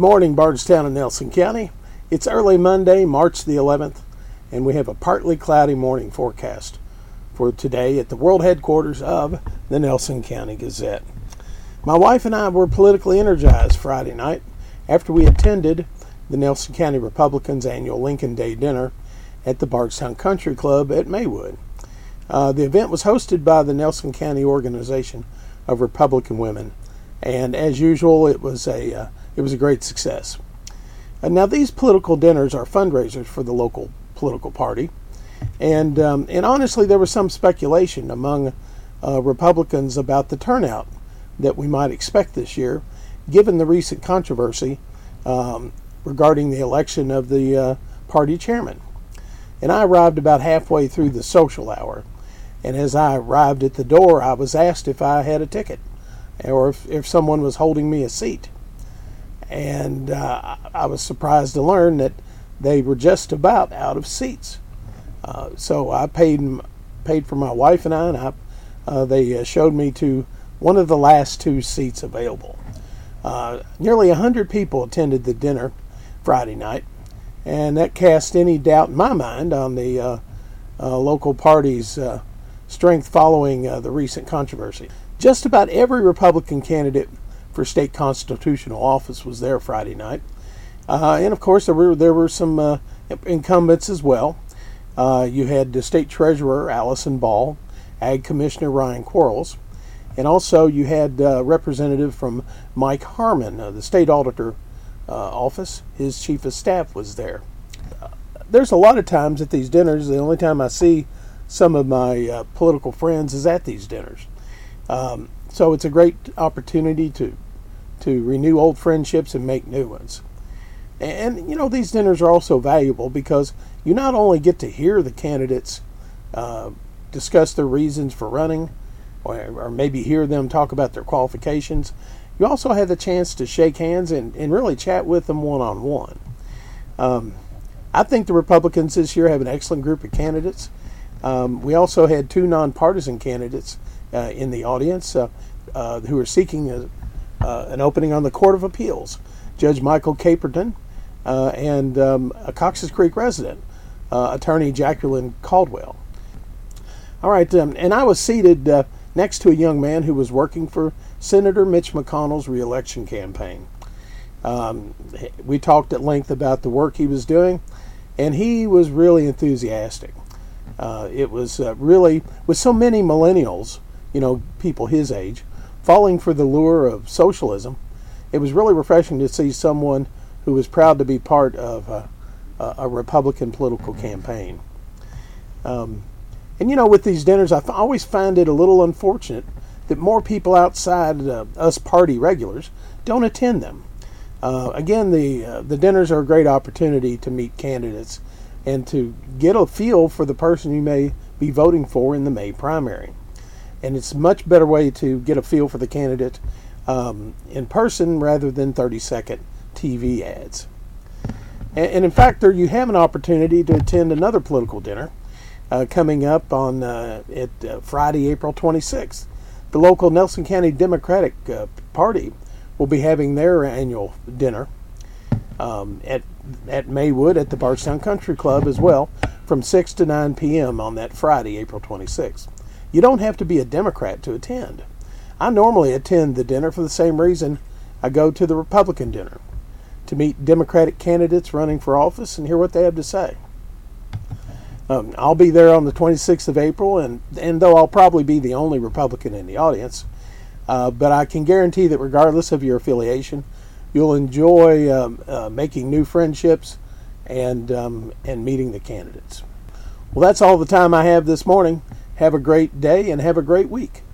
morning, Bardstown and Nelson County. It's early Monday, March the 11th, and we have a partly cloudy morning forecast for today at the world headquarters of the Nelson County Gazette. My wife and I were politically energized Friday night after we attended the Nelson County Republicans' annual Lincoln Day dinner at the Bardstown Country Club at Maywood. The event was hosted by the Nelson County Organization of Republican Women, and as usual, it was a great success. Now, these political dinners are fundraisers for the local political party, and honestly, there was some speculation among Republicans about the turnout that we might expect this year, given the recent controversy regarding the election of the party chairman. And I arrived about halfway through the social hour, and as I arrived at the door, I was asked if I had a ticket or if someone was holding me a seat. And I was surprised to learn that they were just about out of seats. So I paid for my wife and I, and they showed me to one of the last two seats available. Nearly 100 people attended the dinner Friday night, and that cast any doubt in my mind on the local party's strength following the recent controversy. Just about every Republican candidate for state constitutional office was there Friday night, and of course there were some incumbents as well. You had the state treasurer Allison Ball, Ag Commissioner Ryan Quarles, and also you had a representative from Mike Harmon, the state auditor office. His chief of staff was there. There's a lot of times at these dinners, the only time I see some of my political friends is at these dinners. So it's a great opportunity to renew old friendships and make new ones. And you know, these dinners are also valuable because you not only get to hear the candidates discuss their reasons for running, or maybe hear them talk about their qualifications, you also have the chance to shake hands and really chat with them one-on-one. I think the Republicans this year have an excellent group of candidates. We also had two nonpartisan candidates in the audience who are seeking an opening on the Court of Appeals, Judge Michael Caperton and a Cox's Creek resident, Attorney Jacqueline Caldwell. All right, and I was seated next to a young man who was working for Senator Mitch McConnell's reelection campaign. We talked at length about the work he was doing, and he was really enthusiastic. It was really, with so many millennials, people his age, falling for the lure of socialism, it was really refreshing to see someone who was proud to be part of a Republican political campaign. And with these dinners, I always find it a little unfortunate that more people outside us party regulars don't attend them. Again, the dinners are a great opportunity to meet candidates and to get a feel for the person you may be voting for in the May primary. And it's a much better way to get a feel for the candidate in person rather than 30-second TV ads. And in fact, there you have an opportunity to attend another political dinner coming up on Friday, April 26th. The local Nelson County Democratic Party will be having their annual dinner at Maywood at the Bardstown Country Club as well, from 6 to 9 p.m. on that Friday, April 26th. You don't have to be a Democrat to attend. I normally attend the dinner for the same reason I go to the Republican dinner, to meet Democratic candidates running for office and hear what they have to say. I'll be there on the 26th of April, and though I'll probably be the only Republican in the audience, but I can guarantee that regardless of your affiliation, you'll enjoy making new friendships and meeting the candidates. Well, that's all the time I have this morning. Have a great day and have a great week.